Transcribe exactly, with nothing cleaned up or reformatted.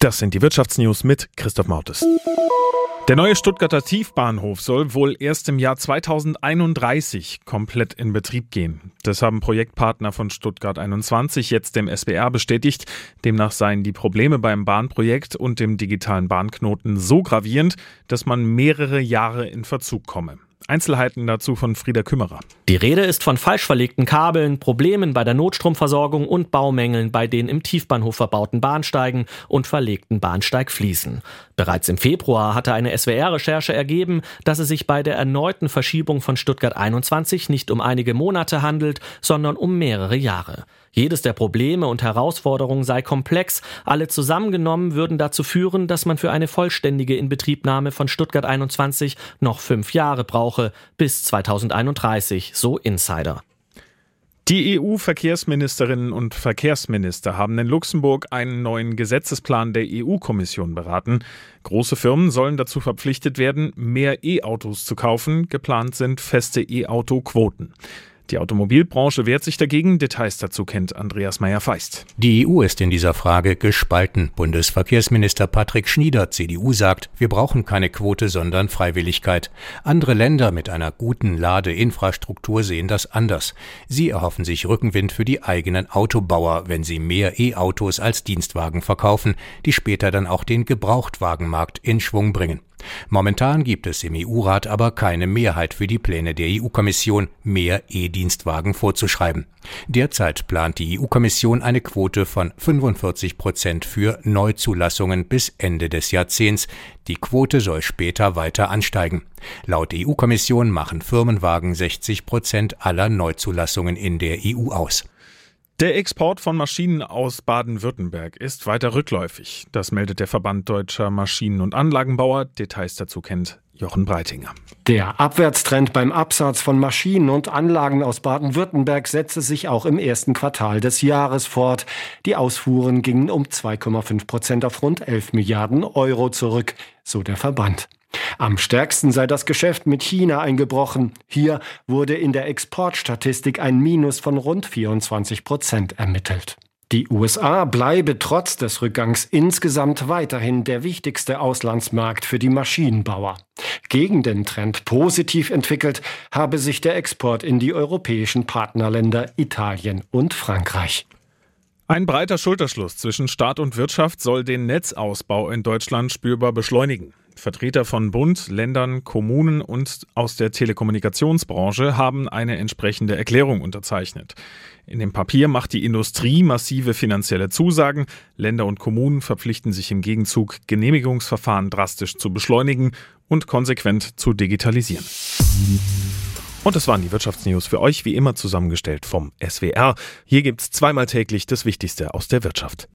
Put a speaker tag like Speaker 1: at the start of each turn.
Speaker 1: Das sind die Wirtschaftsnews mit Christoph Mautes. Der neue Stuttgarter Tiefbahnhof soll wohl erst im Jahr zweitausendeinunddreißig komplett in Betrieb gehen. Das haben Projektpartner von Stuttgart einundzwanzig jetzt dem S B R bestätigt. Demnach seien die Probleme beim Bahnprojekt und dem digitalen Bahnknoten so gravierend, dass man mehrere Jahre in Verzug komme. Einzelheiten dazu von Frieda Kümmerer.
Speaker 2: Die Rede ist von falsch verlegten Kabeln, Problemen bei der Notstromversorgung und Baumängeln bei den im Tiefbahnhof verbauten Bahnsteigen und verlegten Bahnsteigfliesen. Bereits im Februar hatte eine S W R-Recherche ergeben, dass es sich bei der erneuten Verschiebung von Stuttgart einundzwanzig nicht um einige Monate handelt, sondern um mehrere Jahre. Jedes der Probleme und Herausforderungen sei komplex, alle zusammengenommen würden dazu führen, dass man für eine vollständige Inbetriebnahme von Stuttgart einundzwanzig noch fünf Jahre brauche, bis zweitausendeinunddreißig, so Insider.
Speaker 1: Die E U-Verkehrsministerinnen und Verkehrsminister haben in Luxemburg einen neuen Gesetzesplan der E U-Kommission beraten. Große Firmen sollen dazu verpflichtet werden, mehr E-Autos zu kaufen. Geplant sind feste E-Auto-Quoten. Die Automobilbranche wehrt sich dagegen. Details dazu kennt Andreas Meyer-Feist.
Speaker 3: Die E U ist in dieser Frage gespalten. Bundesverkehrsminister Patrick Schnieder, C D U, sagt, wir brauchen keine Quote, sondern Freiwilligkeit. Andere Länder mit einer guten Ladeinfrastruktur sehen das anders. Sie erhoffen sich Rückenwind für die eigenen Autobauer, wenn sie mehr E-Autos als Dienstwagen verkaufen, die später dann auch den Gebrauchtwagenmarkt in Schwung bringen. Momentan gibt es im E U-Rat aber keine Mehrheit für die Pläne der E U-Kommission, mehr E-Dienstwagen vorzuschreiben. Derzeit plant die E U-Kommission eine Quote von fünfundvierzig Prozent für Neuzulassungen bis Ende des Jahrzehnts. Die Quote soll später weiter ansteigen. Laut E U-Kommission machen Firmenwagen sechzig Prozent aller Neuzulassungen in der E U aus.
Speaker 1: Der Export von Maschinen aus Baden-Württemberg ist weiter rückläufig. Das meldet der Verband Deutscher Maschinen- und Anlagenbauer. Details dazu kennt Jochen Breitinger.
Speaker 4: Der Abwärtstrend beim Absatz von Maschinen und Anlagen aus Baden-Württemberg setzte sich auch im ersten Quartal des Jahres fort. Die Ausfuhren gingen um zwei Komma fünf Prozent auf rund elf Milliarden Euro zurück, so der Verband. Am stärksten sei das Geschäft mit China eingebrochen. Hier wurde in der Exportstatistik ein Minus von rund vierundzwanzig Prozent ermittelt. Die U S A bleibe trotz des Rückgangs insgesamt weiterhin der wichtigste Auslandsmarkt für die Maschinenbauer. Gegen den Trend positiv entwickelt habe sich der Export in die europäischen Partnerländer Italien und Frankreich.
Speaker 1: Ein breiter Schulterschluss zwischen Staat und Wirtschaft soll den Netzausbau in Deutschland spürbar beschleunigen. Vertreter von Bund, Ländern, Kommunen und aus der Telekommunikationsbranche haben eine entsprechende Erklärung unterzeichnet. In dem Papier macht die Industrie massive finanzielle Zusagen. Länder und Kommunen verpflichten sich im Gegenzug, Genehmigungsverfahren drastisch zu beschleunigen und konsequent zu digitalisieren. Und das waren die Wirtschaftsnews für euch, wie immer zusammengestellt vom S W R. Hier gibt's zweimal täglich das Wichtigste aus der Wirtschaft.